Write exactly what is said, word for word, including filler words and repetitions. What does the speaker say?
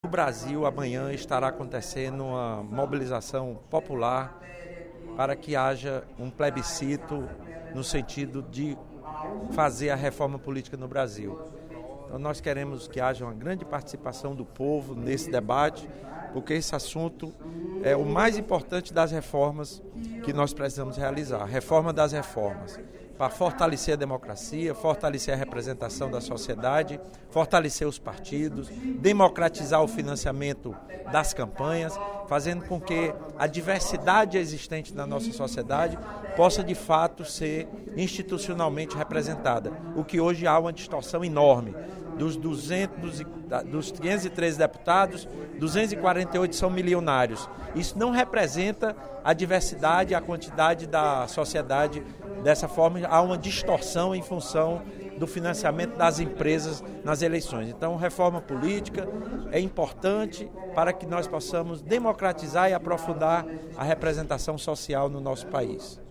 Brasil amanhã estará acontecendo uma mobilização popular para que haja um plebiscito no sentido de fazer a reforma política no Brasil. Então nós queremos que haja uma grande participação do povo nesse debate, porque esse assunto é o mais importante das reformas que nós precisamos realizar. A reforma das reformas, para fortalecer a democracia, fortalecer a representação da sociedade, fortalecer os partidos, democratizar o financiamento das campanhas, fazendo com que a diversidade existente na nossa sociedade possa de fato ser institucionalmente representada, o que hoje há uma distorção enorme. Dos, duzentos, dos quinhentos e treze deputados, duzentos e quarenta e oito são milionários. Isso não representa a diversidade e a quantidade da sociedade. Dessa forma, há uma distorção em função do financiamento das empresas nas eleições. Então, reforma política é importante para que nós possamos democratizar e aprofundar a representação social no nosso país.